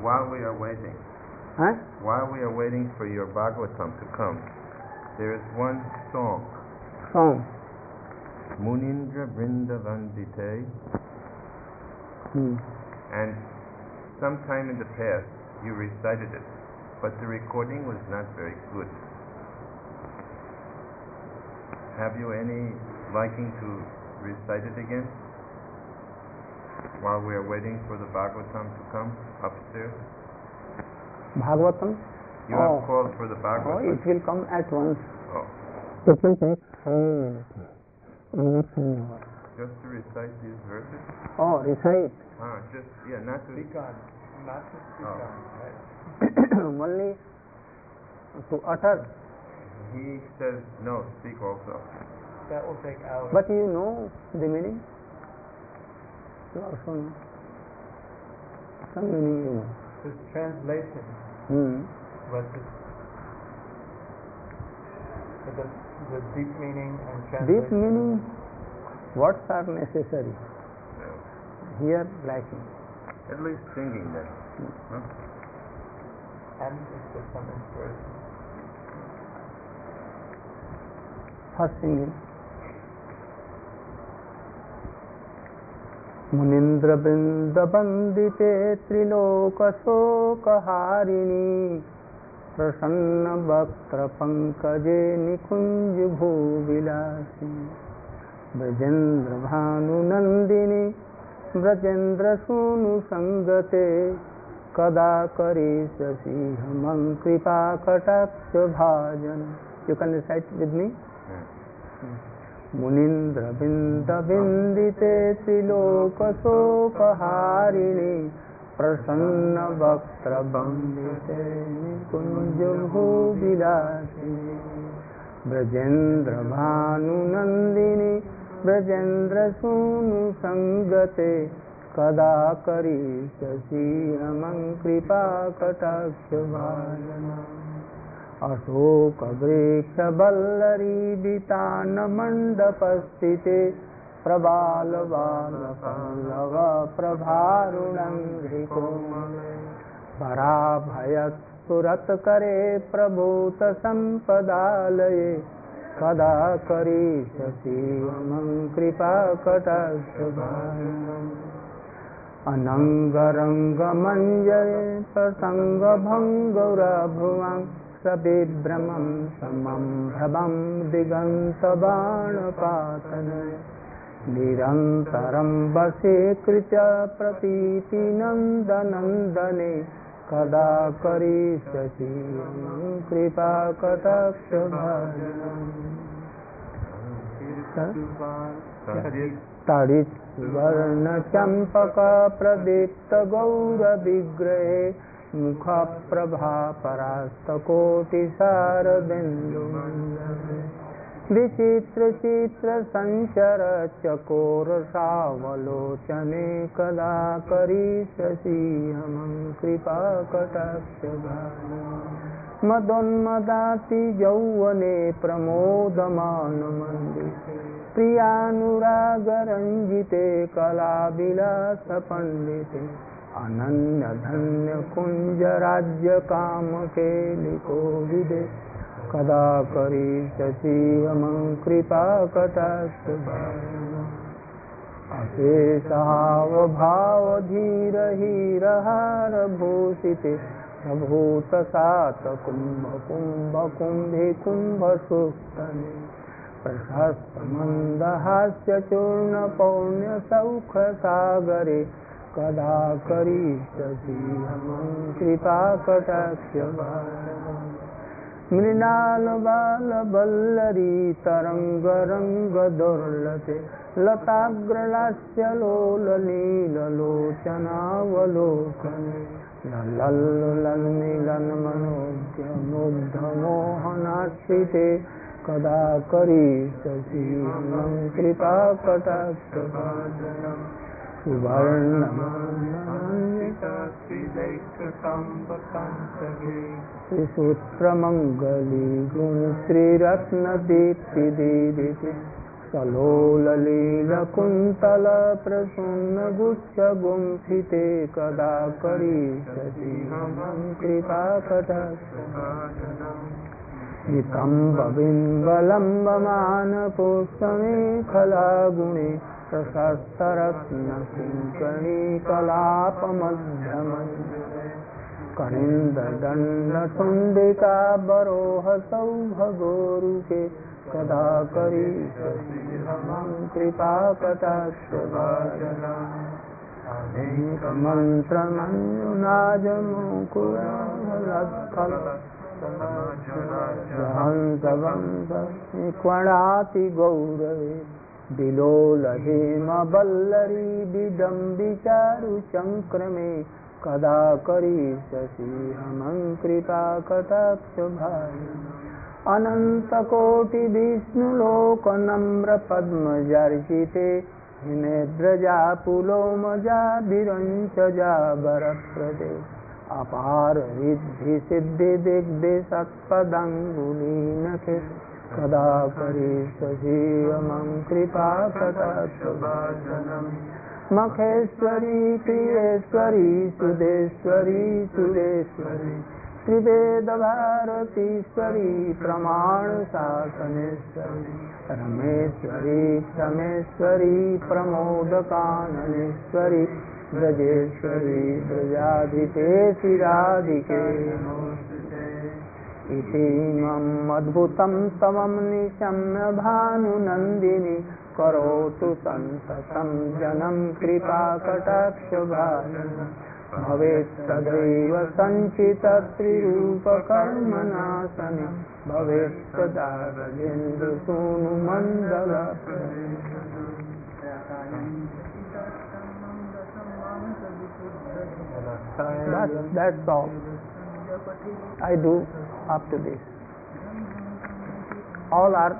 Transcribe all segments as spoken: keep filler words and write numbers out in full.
while we are waiting, huh? while we are waiting for your Bhagavatam to come, there is one song. Song. Munindra Vrindavandite. Hmm. And sometime in the past you recited it, but the recording was not very good. Have you any liking to recite it again while we are waiting for the Bhagavatam to come upstairs? Bhagavatam? You oh. have called for the Bhagavatam? Oh, it will come at once. Oh. It will take five minutes. Just to recite these verses? Oh, recite. Ah, just, yeah, not to speak on, not to speak oh. on, right? Only to utter. He says, no, speak also. That will take hours. But you know the meaning? You also know. Some meaning you know. This translation Hmm. was the, the, the deep meaning and translation. Deep meaning, words are necessary. No. Here lacking. At least singing then. Hmm. Huh? And it's just some inspiration. First singing. Munindra वृंद वंदिते त्रिलोक शोक हारिणी प्रसन्न वक्त्र पंकजे निकुंज भूविलासी ब्रजेंद्र भानुनंदिनी ब्रजेंद्र सूनु संगते कदा करिष्यसि हमं कृपा कटाक्ष भाजन. You can recite with me. Munindra बिंद बिंदिते त्रिलोक शोक हारिणी प्रसन्न वक्त्र वंदिते निकुंज भूविलासिनी ब्रजेंद्र भानुनंदिनी ब्रजेंद्र सूनु संगते कदा करिष्यसि हमं कृपा कटाक्ष भाजन. अशोक वृक्ष वल्लरी वितान मंडपस्थिते प्रबाल बाल पल्लव प्रभारुणंघ्रि कोमले पराभय सुरत करे प्रभूत संपदालये कदा करिष्यसि हमं कृपा कटाक्ष भाजन. अनंग रंग मंजये प्रसंग भंगुरा भुवं सविभ्रमं समं भ्रमं दिगंत बाणपातनये निरन्तरं वशीकृत्य प्रतीति नन्दनन्दने कदा करिष्यसि हमं कृपा कटाक्ष भाजन. तडित् सुवर्ण चंपक प्रदीप्त गौर विग्रहे मुख प्रभा परास्त कोटि शारदेन्दु विचित्र चित्र संचर चकोर सावलोचने कदा करिष्यसि हमं कृपा कटाक्ष भाजन. मदोन्मदाति यौवने प्रमोदमान मंडिते प्रियानुराग रंजिते कलाविलास पंडिते अनन्य धन्य कुंज राज्य काम केलिको विदे कदा करिष्यसि हमं कृपा कटाक्ष भाजन. अशेषाव भाव धीर हीरहार भूषिते प्रभूत सात कुंभ कुंभ कुंभे कुंभ सुस्तने प्रशस्त मंदहास्य चूर्ण पौण्य सौख सागरे कदा करिष्यसि हमं कृपा कटाक्ष भाजन. मृणाल बाल बल्लरी तरंग रंग दुर्लते लताग्रलास्य लोल नील लोचनावलोकने लल्लुलन मिलन मनोज्ञ मुग्ध मोहनाश्रिते कदा करिष्यसि हमं कृपा कटाक्ष भाजन. त्रिसूत्रमंगली गुण श्रीरत्न दीप्ति दीदिति सलोललीलकुन्तलप्रसून्नगुच्छगुम्फिते कदा करिष्यसि मम कृपाकटाक्षभाजनम् नितम्बबिम्बलम्बमानपुष्पमेखलागुणे प्रशस्तरत्नकिङ्कणीकलापमध्यमञ्जरे कनिन्ददण्डतुण्डिकाबरोहसौभगोरुके कदा करिष्यसि मम कृपाकटाक्षभाजनम् अनेकमन्त्रमञ्जुनाजमुकुरालत्कल हंसवंशनिक्वणाति गौरवे विलोलहेमवल्लरी विडम्बिचारुचङ्क्रमे कदा करिष्यसि मम कृपाकटाक्षभाजनम् अनन्तकोटिविष्णुलोकनम्रपद्मजर्चिते हिमेद्रजापुलोमजा विरञ्चजा वरप्रदे अपार रिद्धि सिद्धि दिग्धि सत्पदङ्गुलीनखे कदा करिष्यसि मम कृपाकटाक्षभाजनम् मखेश्वरी प्रियेश्वरी सुदेश्वरी सुरेश्वरी त्रिवेदभारतीश्वरी प्रमाणशासनेश्वरी रमेश्वरी क्षमेश्वरी प्रमोदकाननेश्वरी ब्रजेश्वरी ब्रजाधिपेशि राधिके नमोस्तुते इतीमम् अद्भुतं स्तवं निशम्य भानुनन्दिनी करोतु सन्ततं जनं कृपाकटाक्षभाजनम् भवेत् सदैव सञ्चितत्रिरूपकर्मनाशने भवेत् सदा गजेन्द्रसूनुमण्डल That's, that's all I do up to this. All are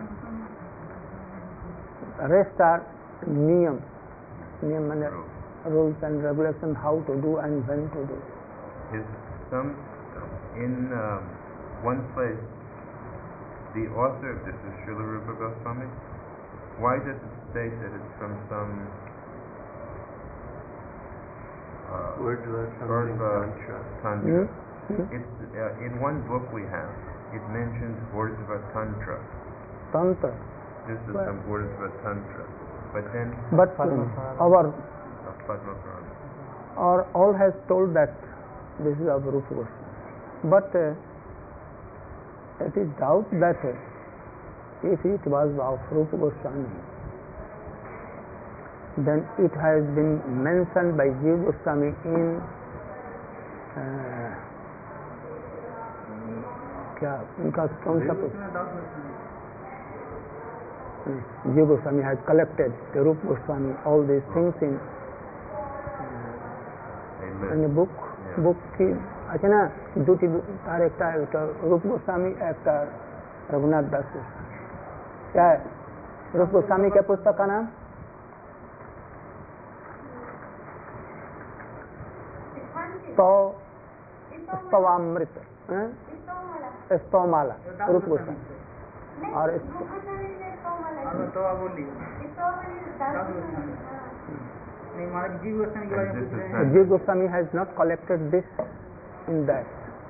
rest are niyam, niyam means rules and regulations how to do and when to do. Is some in uh, one place the author of this is Srila Rupa Goswami? Why does it state that it's from some uh, Urva Tantra? Hmm? It's uh, in one book we have. It mentions Urdhva Tantra. Tantra. This is Well, some Urdhva Tantra, but then But um, our uh, Padma Purana. our all has told that this is of Rupa Goswami. But uh, it is doubt that uh, if it was of Rupa Goswami, then it has been mentioned by Jiva Goswami in uh, क्या उनका कौन सा Jiva Goswami has collected the Rupa Goswami all these things in uh, in a book Yeah. book की अच्छा ना দুটি তার একটা একটা रूप गोस्वामी একটা रघुनाथ दास गोस्वामी क्या है रूप गोस्वामी के पुस्तक का नाम तो स्तवामृत स्तवमाला रूप गोस्वामी और Jiva Goswami has not collected this in that.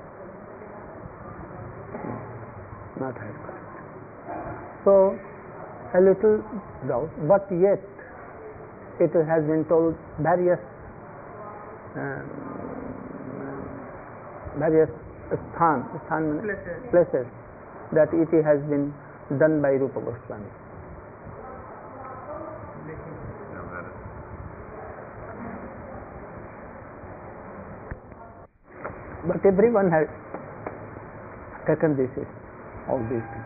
Not has collected. So, a little doubt, but yet it has been told various um, various sthan, sthan places. places that it has been done by Rupa Goswami. But everyone has taken this, all these things.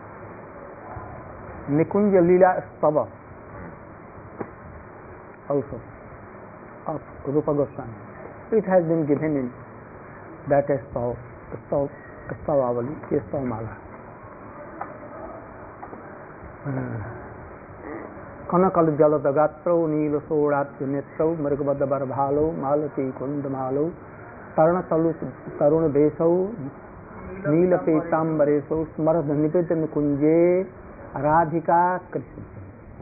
Nikunja Leela Stava also of Rupa Goswami. It has been given in that Stav, Stav, Stavavali, Stavamala. Kanakal Jaladagatrau, Nila Sorat, Netrau, Margabada Barbhalo, Malati Kundamalo, Tarnatalu Taruna Besau, Nila Petambare, Smarad Nipitan Kunje, Radhika Krishna.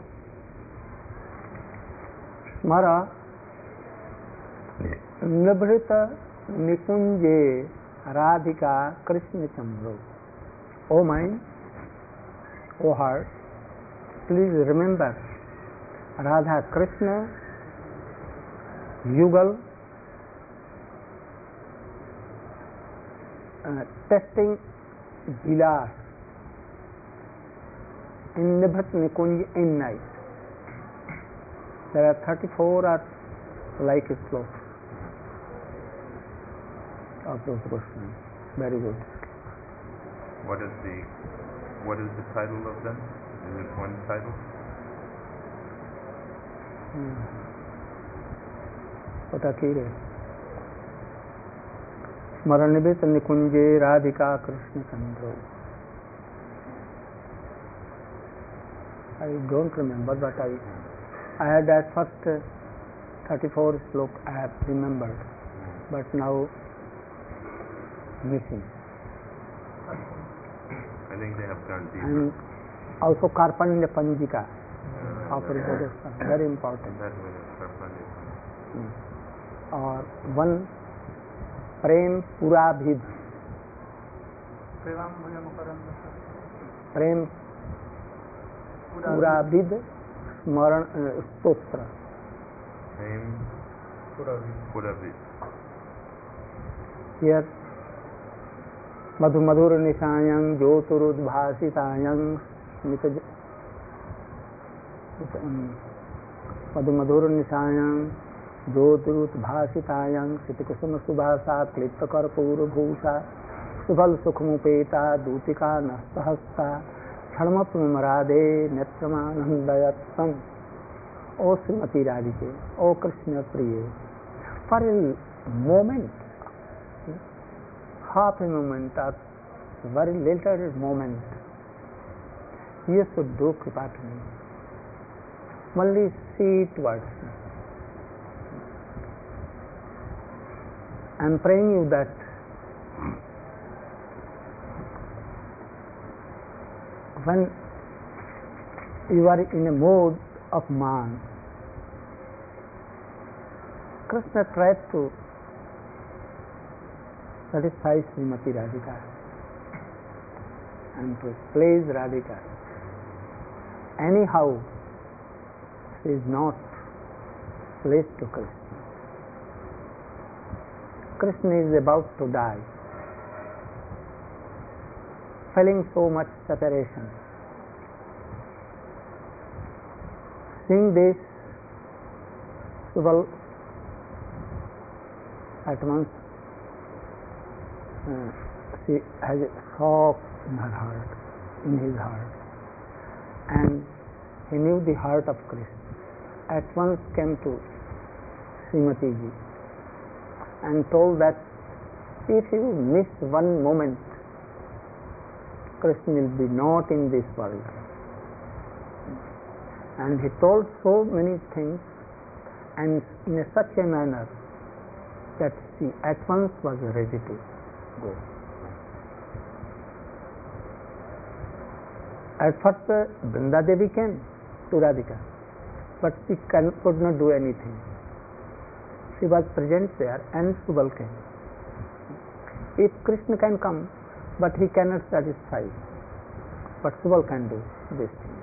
स्मर निभृत निकुंजे Radhika Krishna Chandro. O mind, O heart, please remember Radha Krishna Yugal uh, testing Vilas in Nibhat Nikunj in night. There are thirty-four are like slokas of those Goswami. Very good. What is the what is the title of them? Is it one title? Otakire. Smaranibit Nikunje Radhika Krishna Chandro. I don't remember, but I I had at first uh, thirty-four slok I have remembered, but now missing. I think they have gone deeper. And also Karpanya Panjika Uh, of that- Rajasthan, very important. That was Karpanya. Hmm. Or one Prem Purabhid. Prem Purabhid Smaran uh, Stotra. Name Puravi. Here Madhu Madhur Nishayang Jyoturudbhasitayang Smita Madhu Madhur Nishayang Jyoturudbhasitayang Sitikusuma Subhasa Klipta Karpura Bhusha Subhal Sukhmupeta Dutika Nastahasta Chharmapam Radhe Netramanandayatam. O Srimati Radhike, O Krishna Priye, for a moment, half a moment or very little moment, you should do kripa to me. Only see towards me. I am praying you that when you are in a mood of man, Krishna tried to satisfy Srimati Radhika and to please Radhika. Anyhow, she is not pleased to Krishna. Krishna is about to die, feeling so much separation. Seeing this, Subal at once uh, she has a shock in her heart, in his heart, and he knew the heart of Krishna. At once came to Srimati ji and told that if you miss one moment, Krishna will be not in this world. And he told so many things and in a such a manner that she at once was ready to go. At first uh, Brinda Devi came to Radhika, but she can, could not do anything. She was present there and Subal came. If Krishna can come, but he cannot satisfy, but Subal can do this thing.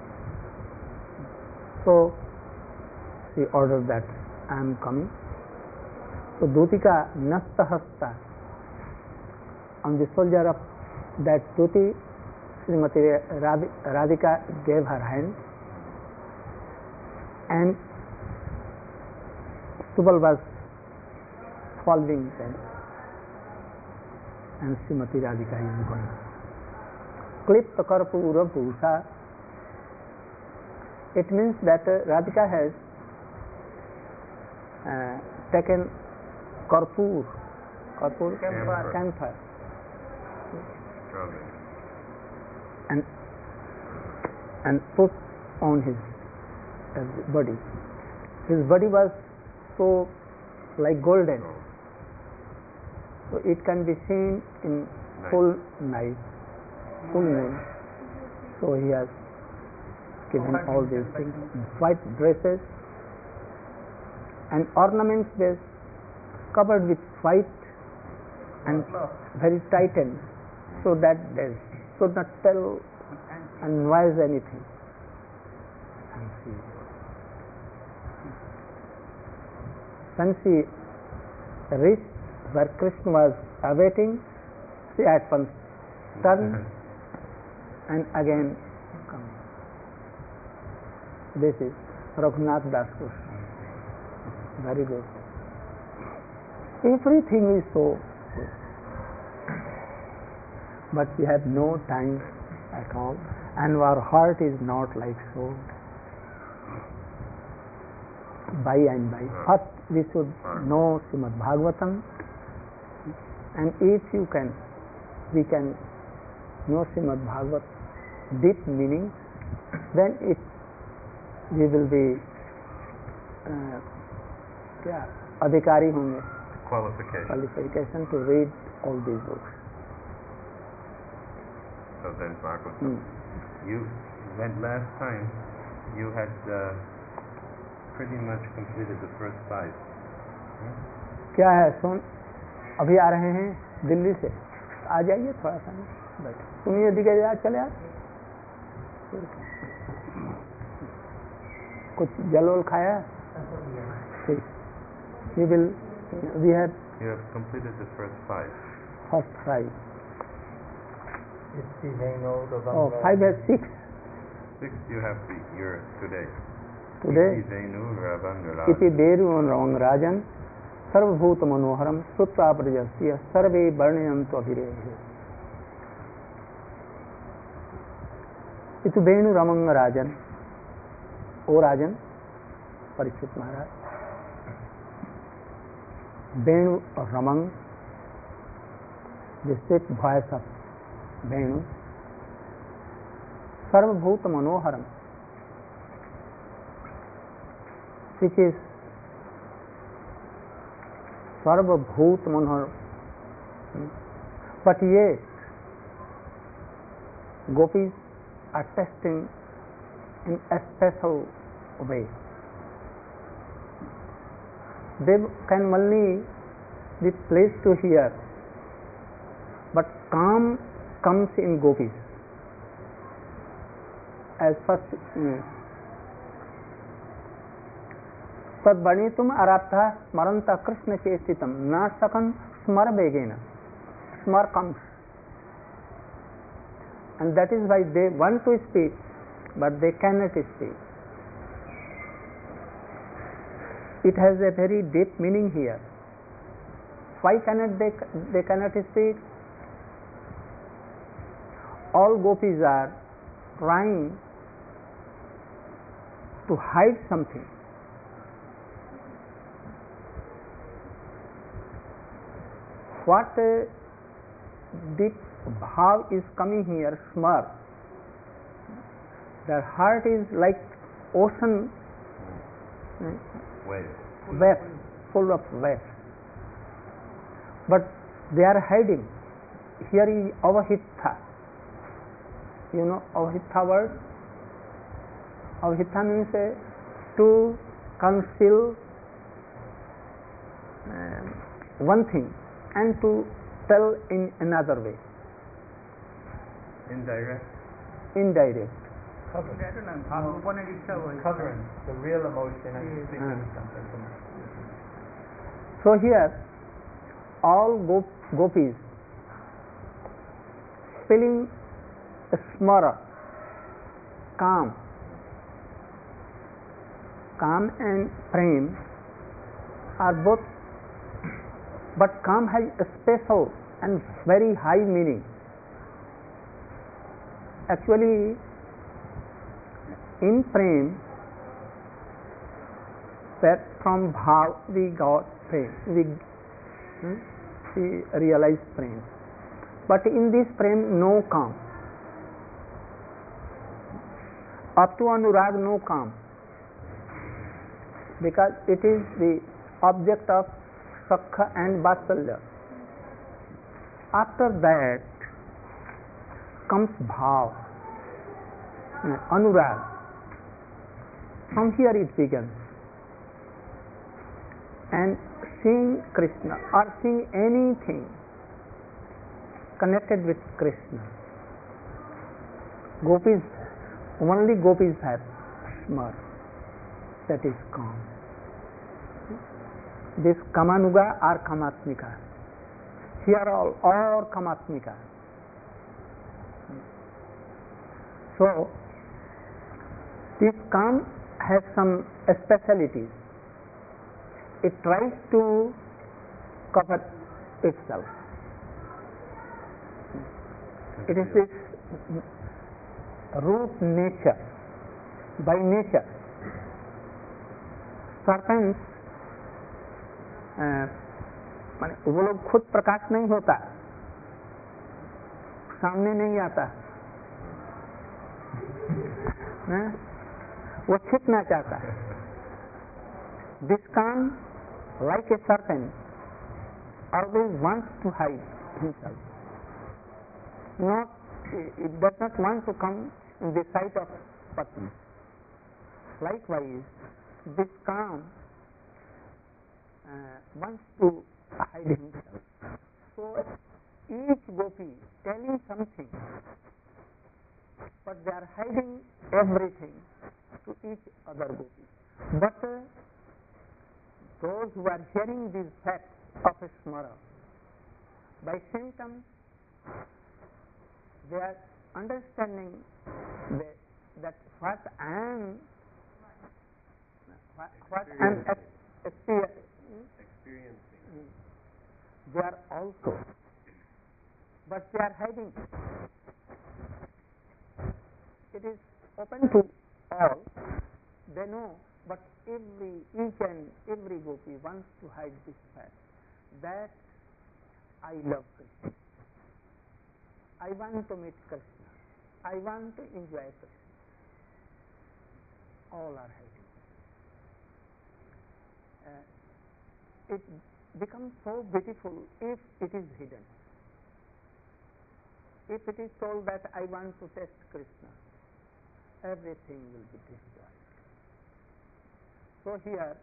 So she ordered that I am coming. So Dutika Nastahasta, on the shoulder of that Duti, Srimati Radhika gave her hand, and Subal was following them, and Srimati Radhika is going. Klipta Karpura Bhusha, it means that uh, Radhika has uh, taken Karpur, Karpur Camphor. camphor, Strawberry. and and put on his uh, body. His body was so like golden, so it can be seen in Night. full night, full moon. So he has given all these things, white dresses, and ornaments were covered with white and very tightened, so that they could not tell and noise anything. When she reached where Krishna was awaiting, she at once turned and again come. This is Raghunath Das Goswami. Very good. Everything is so good. But we have no time at all, and our heart is not like so. By and by. First we should know Srimad Bhagavatam, and if you can, we can know Srimad Bhagavat deep meaning, then it we will be uh, क्या अधिकारी होंगे, qualification. qualification to read all these books. So then Bhagavatam. Hmm. You went last time, you had uh, pretty much completed the first five. Hmm? क्या है सुन, अभी आ रहे हैं दिल्ली से, आ जाइए थोड़ा सा बैठे, तुम ये दिखे यार चले यार, कुछ जल वल खाया? ठीक. We will, we have You have completed the first five. first five. It's the Venu, the Oh, Vanga. five has six. Six you have the, your today. Today, Iti Venu Ravanga इति देरु राजन सर्वभूत मनोहरम श्रुत्वा प्रजस्य सर्वे वर्णयन्तु अभिरेहे. इति वेणु रमंग राजन, ओ राजन परीक्षित महाराज, वेणु रमंग, the sweet voice of Venu, सर्वभूत मनोहरम, which is सर्वभूत मनोहर, but yet gopis are testing in a special way. They can only be pleased to hear, but calm comes in gopis. As first, तद्वर्णितुम आरब्धा स्मरंता कृष्ण चेष्टितम न सकन स्मर वेगेन. Smar comes, and that is why they want to speak, but they cannot speak. It has a very deep meaning here. Why cannot they, they cannot speak? All gopis are trying to hide something. What uh, deep bhav is coming here, smar. Their heart is like ocean, Wave. waves, full of waves. But they are hiding. Here is avahitha. You know avahitha word? Avahitha means uh, to conceal uh, one thing and to tell in another way. Indirect. Indirect. Covering the real emotion and Uh, speaking something. So here, all gop gopis feeling smara, calm, calm and prem are both, but calm has a special and very high meaning. Actually, in prem, that from bhav we got prem, we, hmm, we realize prem. But in this prem, no calm. Up to anurag, no calm, because it is the object of sakha and vatsalya. After that comes bhav, anurag. From here it begins. and seeing Krishna or seeing anything connected with Krishna. Gopis, only gopis have smar, that is calm. This Kamanuga or Kamatmika, here all or Kamatmika. So this calm has some specialities. It tries to cover itself. It is this root nature. By nature, serpents, माने वो लोग खुद प्रकाश नहीं होता, सामने नहीं आता, वो छिपना चाहता है. This calm, like a serpent, always wants to hide himself. Not, it does not want to come in the sight of Patni. Likewise, this calm uh, wants to hide himself. So each gopi telling something, but they are hiding everything to each other gopi. But uh, those who are hearing these facts of a smara, by symptoms, they are understanding that, that what I am, what, what I am experiencing, they are also, but they are hiding. It is open to all, they know, but every, each and every gopi wants to hide this fact, that I love Krishna. I want to meet Krishna. I want to enjoy Krishna. All are hiding. Uh, it becomes so beautiful if it is hidden. If it is told that I want to test Krishna, everything will be destroyed. So here,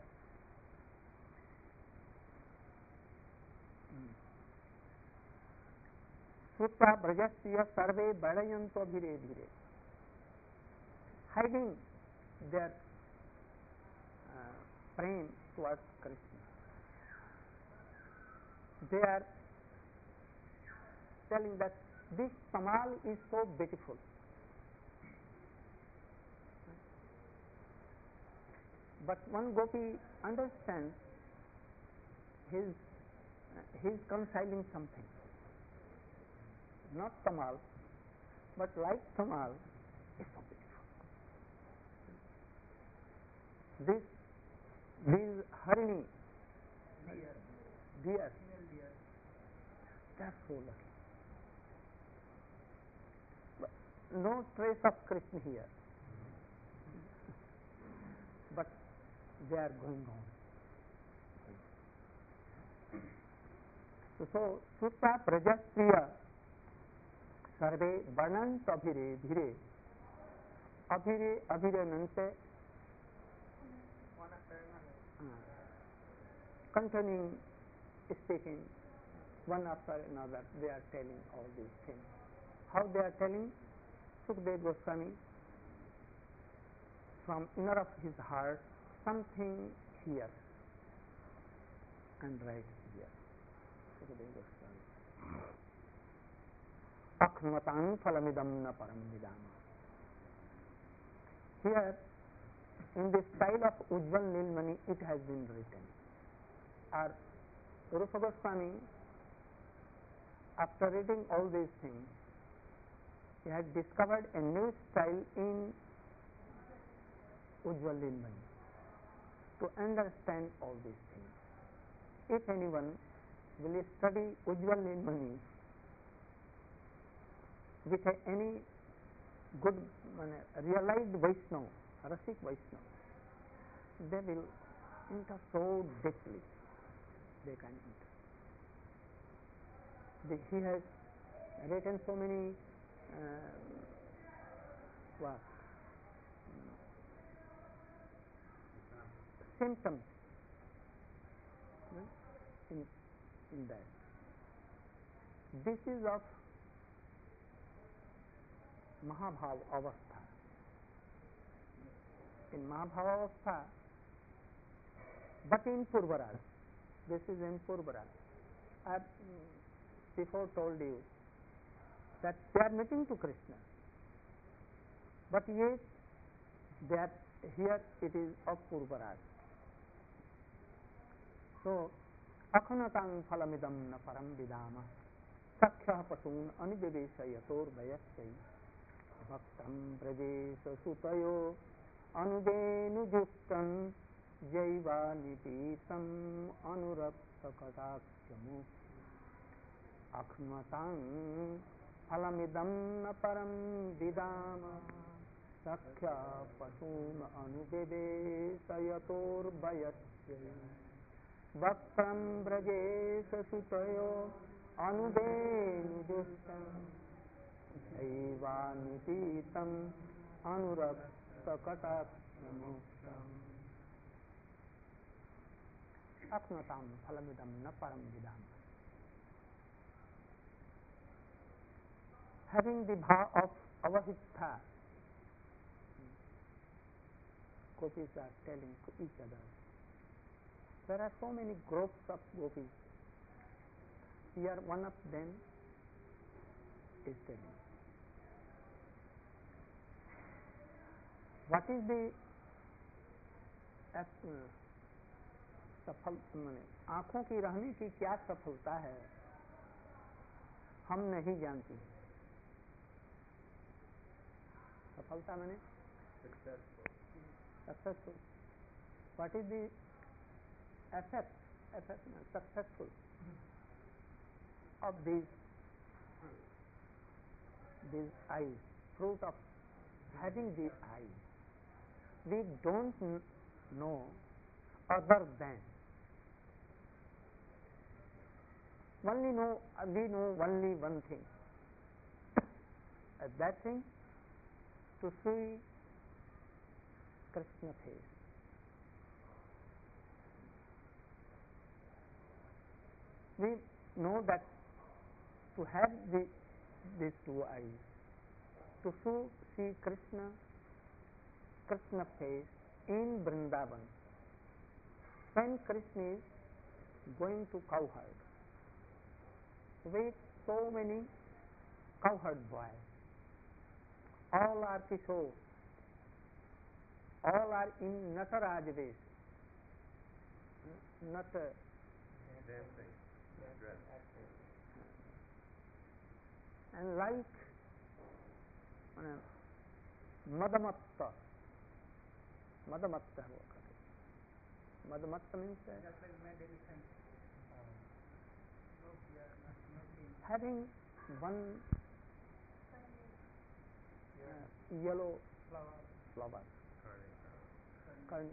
Sutta Brajasya Sarve Badayanto Bhire Bhire, hiding their uh, prem towards Krishna. They are telling that this Tamal is so beautiful. But one gopi understands his, uh, he is concealing something. Not Tamal, but like Tamal, is so beautiful. This, these Harini, deer, they are so lucky. But no trace of Krishna here, but they are going on. So, so Sutta Prajaspriya Sarve Varnant Abhire Bhire, Abhire Abhire Nante, continuing speaking one after another, they are telling all these things. How they are telling? Sukadeva Goswami, from inner of his heart, something here and right here. Sukadeva Goswami. Akhmatang phalamidam na param vidama. Here, in the style of Ujjwal Nilmani, it has been written. Our Rupa Goswami, after reading all these things, he had discovered a new style in Ujjwal Nilmani to understand all these things. If anyone will study Ujjwal Nilmani with a, any good, uh, realized Vaishnava, Rasik Vaishnava, they will enter so deeply. They can enter. The, he has written so many uh, what, symptoms in, in that. This is of Mahabhav Avastha. In Mahabhav Avastha, but in Purvaraj. This is in Purvaraj. I have before told you that they are meeting to Krishna, but yet they are, here it is of Purvaraj. So, akhanatang phalamidam na param vidama sakhyah pasun aniviveshayator vayasyai bhaktam brajesa sutayo anudenu jaiva nipitam anurakta katakyamu akhmatang phalamidam na param vidama sakya pasun anubebe sayator vayasyai bhaktam brajesa sutayo anudenu justam jaiva nipitam anurakta katakyamu Aknatam phalamidam na param vidam. Having the bha of avahitha, gopis are telling to each other. There are so many groups of gopis. Here one of them is telling. What is the uh, सफल माने आंखों की रहने की क्या सफलता है, हम नहीं जानते. सफलता माने successful. What is the effect effect successful of these these eyes, fruit of having these eyes? We don't know other than only know we know only one thing, and that thing to see Krishna face. We know that to have the, these two eyes, to so see Krishna Krishna face in Vrindavan, when Krishna is going to cowherd with so many cowherd boys, all are Kishore, all are in Nataraj Vesh, Nata dancing, dress. and like uh, Madamatta, Madamatta वो कहते हैं. Madamatta means that having one uh, yellow flower, Karn,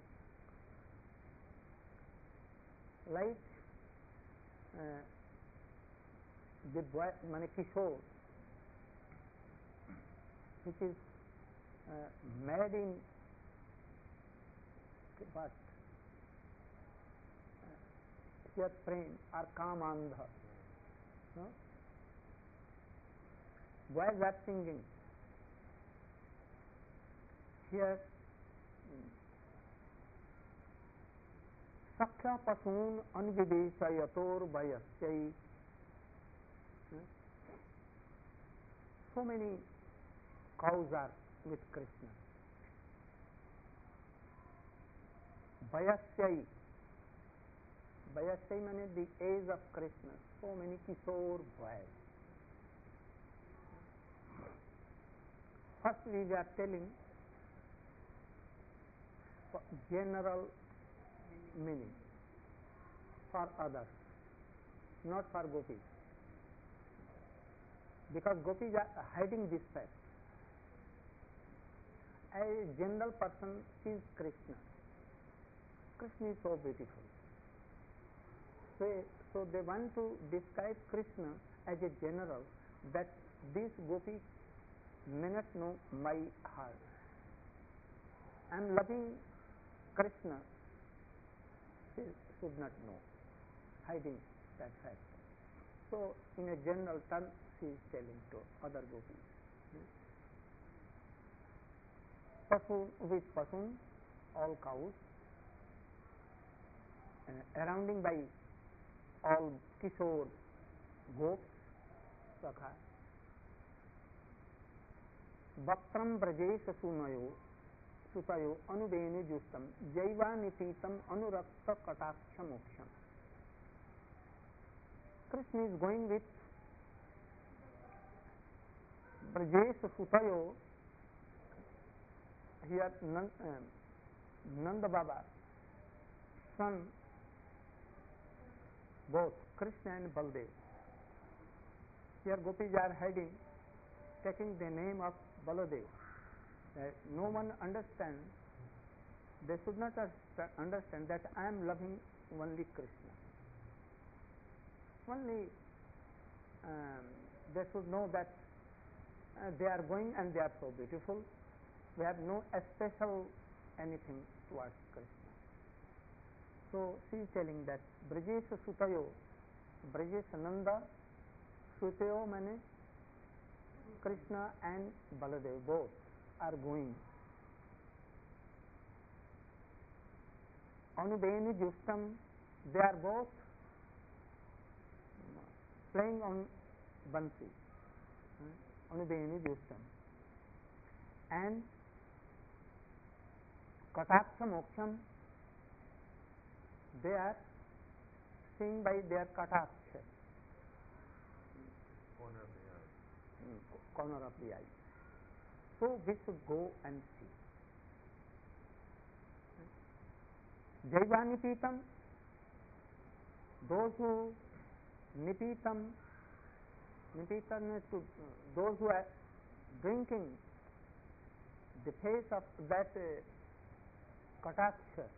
like uh, the boy, mane Kishore, which is uh, made in what? Yat prem or kamandha. No? Boys are singing. Here, Sakya pasun anvidesayator vayasyai. So many cows are with Krishna. Vayasyai. Vayasyai means the age of Krishna. So many Kishore boys. First we are telling general meaning for others, not for gopis, because gopis are hiding this fact. A general person sees Krishna. Krishna is so beautiful. So, so they want to describe Krishna as a general, that this gopi may not know my heart. I am loving Krishna, she should not know. hiding that fact. So, in a general term, she is telling to other gopis. Pasu with Pasun, all cows, uh, surrounding by all Kishore gops, Sakha. Bhaktram Brajesh Sunayo Sutayo Anubenu Justam Jaiva Nipitam Anurakta Kataksha Moksham. Krishna is going with Brajesh Sutayo. Here Nand, uh, Nanda Baba, son, both Krishna and Baldev. Here gopis are hiding, taking the name of Baladev. Uh, no one understands, they should not understand that I am loving only Krishna. Only um, they should know that uh, they are going and they are so beautiful. We have no special anything towards Krishna. So she is telling that Brajesh Sutayo, Brajesh Nanda, Sutayo means Krishna and Baladev both are going. Anubenu Justam, they are both playing on Bansi. Anubenu Justam. And Kataksha Moksham, they are seeing by their Kataksha, Corner of the eye. corner of the eye. So we should go and see. Jaiva Nipitam, those who Nipitam, Nipitam is to those who are drinking the face of that uh, Kataksha,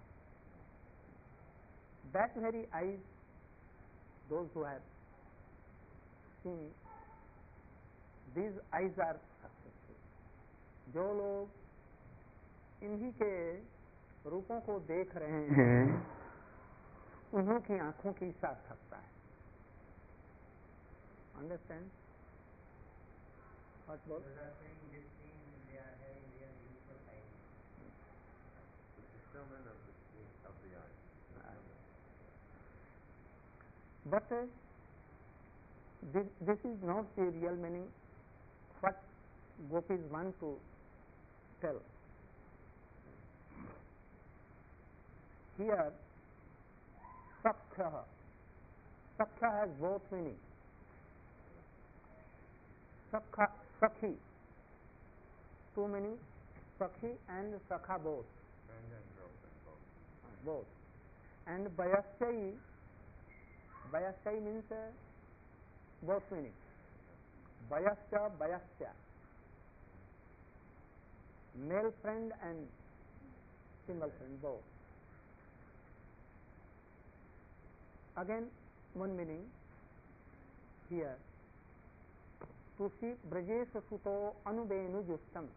that very eyes, those who have seen, these eyes are successful. जो लोग इन्हीं के रूपों को देख रहे हैं, उन्हों की आंखों की सार्थकता है. Understand? What about? Fulfillment of the scene of the eye. But uh, this, this is not the real meaning what gopis want to tell. Here, Sakhya, Sakhya has both meanings. Sakha, Sakhi, two meanings, Sakhi and Sakha both. Friend and girlfriend both. Both. And Vayasyai, Vayasyai means uh, both meanings. Vayasya, Vayasya. Male friend and female friend both. Again, one meaning here. To see Brajesh Suto Anubenu Justam.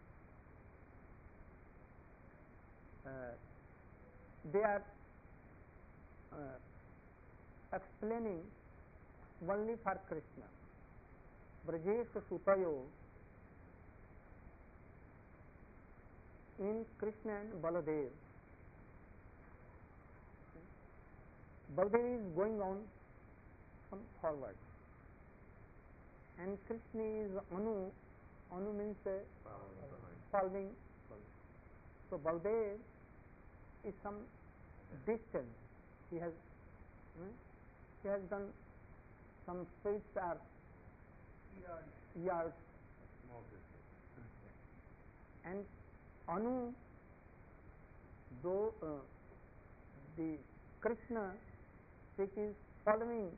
Uh, they are uh, explaining only for Krishna. Brajesh Sutayo in Krishna and Baladev. Baladev is going on from forward. And Krishna is Anu. Anu means uh, Following behind. following. So Baldev is some distance. He has hmm, he has done some streets or yards. Small distance. And Anu, though uh, the Krishna which is following,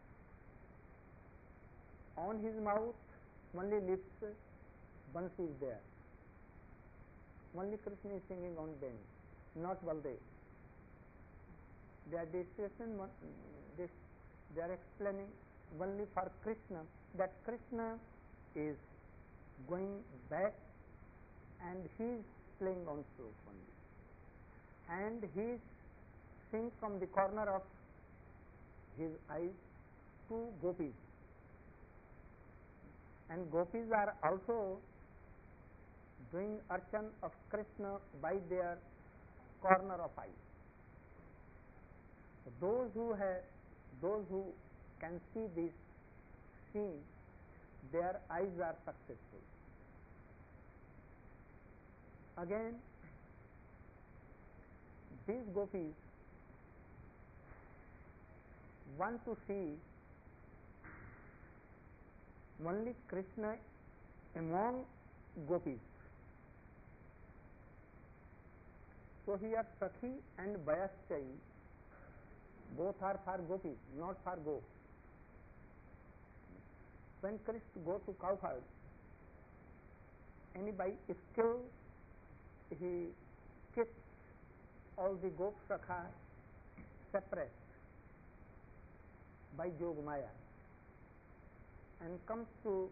on his mouth only lips, Bansi is there. Only Krishna is singing on them, not Baldev. They are discussing, this, they are explaining only for Krishna that Krishna is going back and he is playing on flute only. And he is sing from the corner of his eyes to gopis, and gopis are also doing archan of Krishna by their corner of eye. So those who have, those who can see this scene, their eyes are successful. Again, these gopis want to see only Krishna among gopis. So here Sakhi and Vayaschai both are for gopis, not for go. When Krishna go to cowherd, any by skill he keeps all the gop sakha separate by Jog Maya and comes to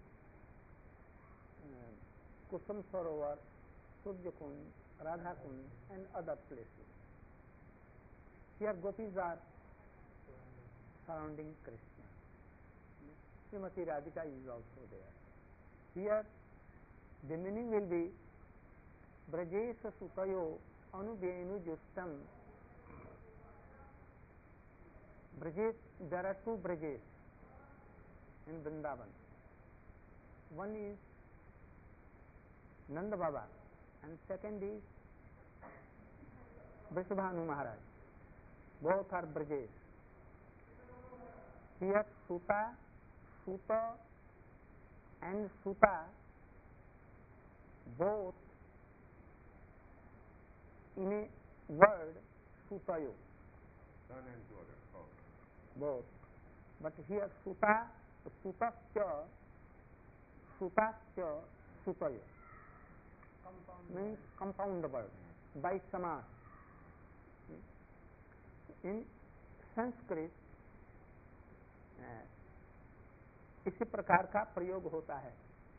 uh, Kusum Sarovar, Surya Kund, Radha Kund and other places. Here gopis are surrounding Krishna. Srimati Radhika is also there. Here the meaning will be Brajesa Sutayo Anubenu Justam. Brajes, there are two Brajes in Vrindavan. One is Nanda Baba and second is Vrishabhanu Maharaj. Both are Brajes. Here Suta, Suta and Suta both in a word Sutayo. Son and daughter, both. Both. But here Suta, Sutasya, Sutasya, Sutayo. Compound means compound word by samas. In Sanskrit इसी प्रकार का प्रयोग होता है.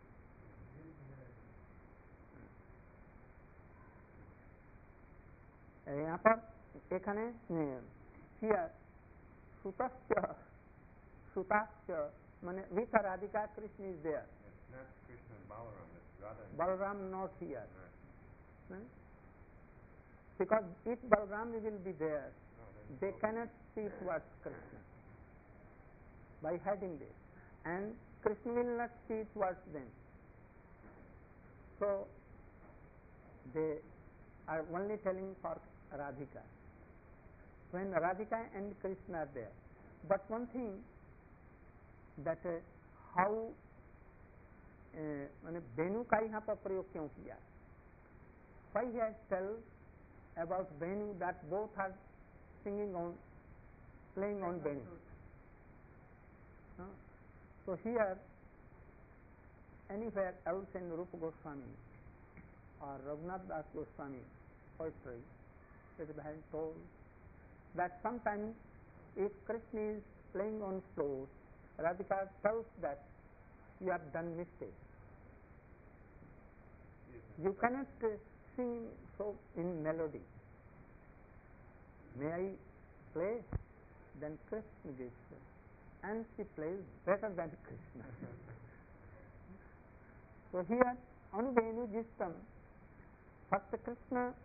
यहाँ पर एक है हियर सुतस्य सुतास्य माने with Radhika Krishna is there. It's not Krishna and Balaram, it's Radha and Balaram not here. Right. Hmm? Because if Balaram will be there, No, then they both. cannot see towards Krishna by hiding this, and Krishna will not see towards them. So they are only telling for Radhika. When Radhika and Krishna are there, but one thing that uh, how मैंने वेणु का यहाँ पर प्रयोग क्यों किया? Why he has tell about Venu that both are singing on, playing on Venu? No? So here, anywhere else in Rupa Goswami or Raghunath Das Goswami poetry, it has told that sometimes if Krishna is playing on flute, Radhika tells that you have done mistake. You cannot uh, sing so in melody. May I play? Then Krishna gives her. And she plays better than Krishna. So here, Anuvenu Jistam, first Krishna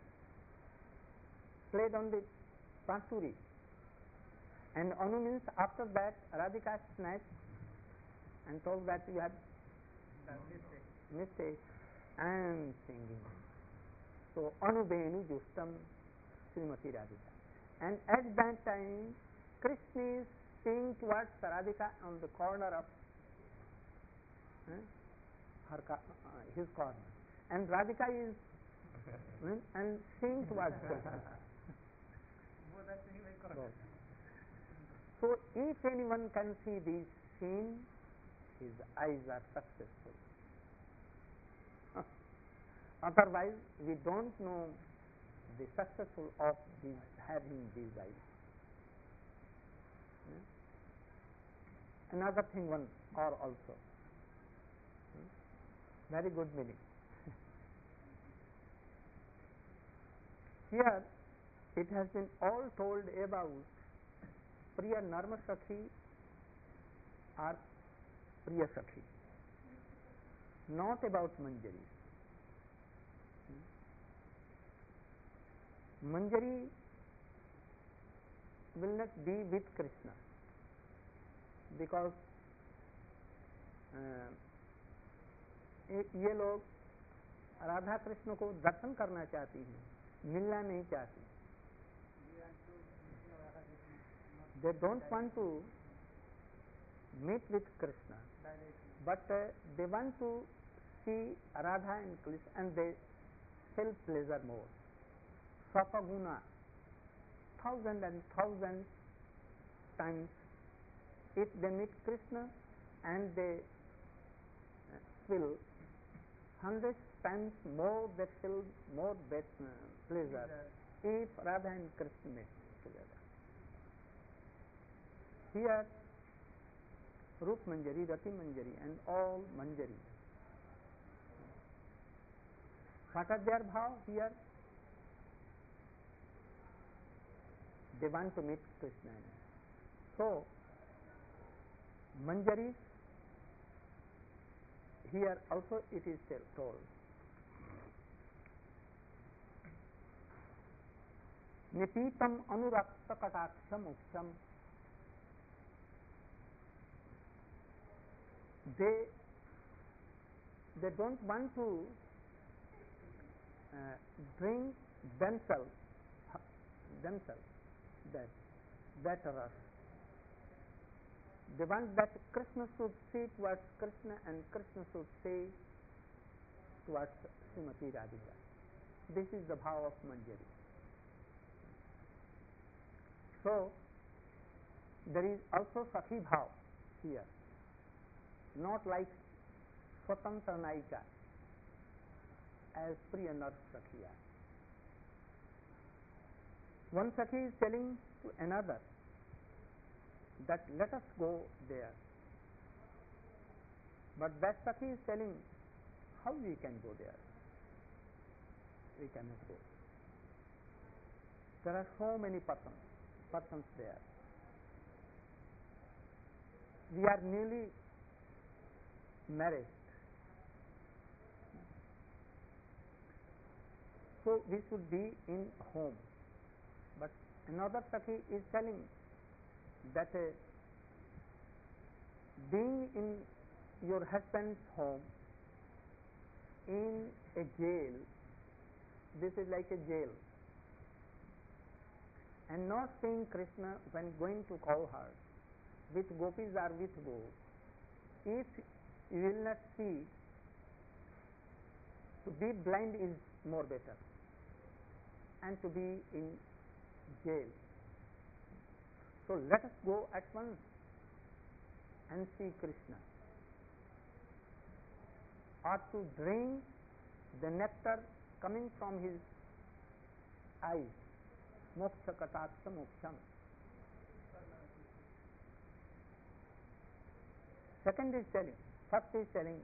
played on the Pansuri. And Anu means after that Radhika snatched and told that you have done mistake. mistake and singing. So Anubenu Justam Srimati Radhika. And at that time Krishna is seeing towards Radhika on the corner of eh, her, uh, his corner. And Radhika is eh, and seeing towards Krishna. So, so if anyone can see this scene, his eyes are successful. Otherwise, we don't know the successful of these, having these eyes. Hmm? Another thing one or also. Hmm? Very good meaning. Here, it has been all told about Priya Narma Sakhi or Priya Sakhi, not about Manjari. Manjari will not be with Krishna because uh, ये लोग राधा कृष्ण को दर्शन करना चाहती हैं, मिलना नहीं चाहती. They don't want to meet with Krishna, but uh, they want to see Radha and Krishna and they feel pleasure more. Sapaguna, thousand and thousand times if they meet Krishna and they uh, feel hundreds times more, they feel more bet, uh, pleasure if Radha and Krishna meet together. Here Rup Manjari, Rati Manjari and all Manjari. What are their bhav here? They want to meet Krishna. So Manjaris, here also it is told, Nipitam Anurakta Kataksham Uksham. They they don't want to uh, bring themselves themselves that that rasa. They want that Krishna should see towards Krishna and Krishna should see towards Srimati Radhika. This is the bhav of Manjari. So there is also Sakhi bhav here, not like Swatantra Naika as Priya Nar Sakhiya. One Sakhi is telling to another that let us go there, but that Sakhi is telling how we can go there. We cannot go. There are so many persons, persons there. We are newly married, so we should be in home. But another Sakhi is telling that uh, being in your husband's home in a jail, this is like a jail, and not seeing Krishna when going to cowherd with gopis or with goats. If you will not see, to be blind is more better, and to be in jail. So let us go at once and see Krishna, or to drink the nectar coming from his eyes. Moksha Kataksha Moksham. Second is telling, first is telling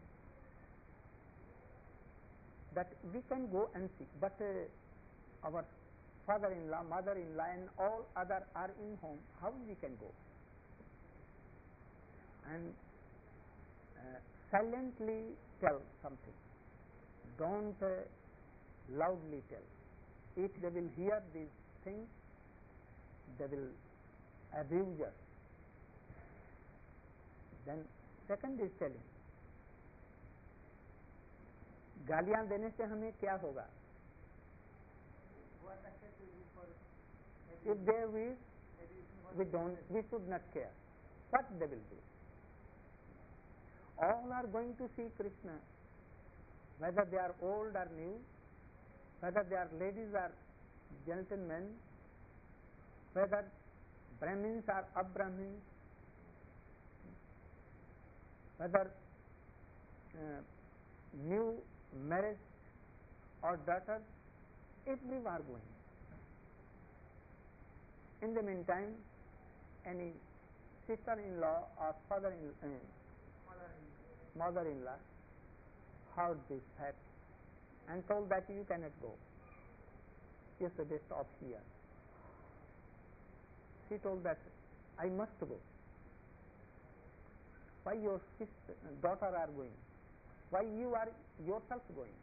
that we can go and see, but uh, our father-in-law, mother-in-law and all other are in home, how we can go? And uh, silently tell something, don't uh, loudly tell. If they will hear these things, they will abuse us. Then second is telling, गालियां देने से हमें क्या होगा? If they wish, we don't, we should not care what they will do. All are going to see Krishna, whether they are old or new, whether they are ladies or gentlemen, whether Brahmins or Abrahmins, whether uh, new marriage or daughters, everyone are going. In the meantime, any sister-in-law or father-in, uh, mother-in-law heard this fact and told that you cannot go. You should stop here. She told that I must go. Why your sister, daughter are going? Why you are yourself going?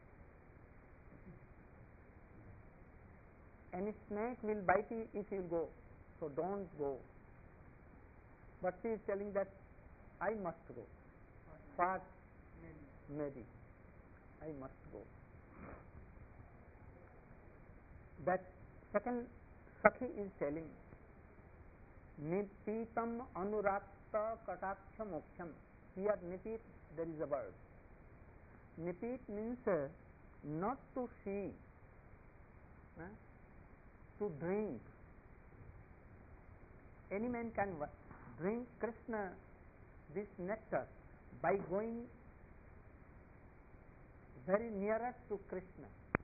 Any snake will bite you if you go, so don't go. But she is telling that I must go. What? Maybe. I must go. That second Sakhi is telling, Nipitam anurakta kataksha moksham. Here nipit, there is a word. Nipit means uh, not to see, uh, to drink. Any man can drink Krishna, this nectar, by going very nearest to Krishna.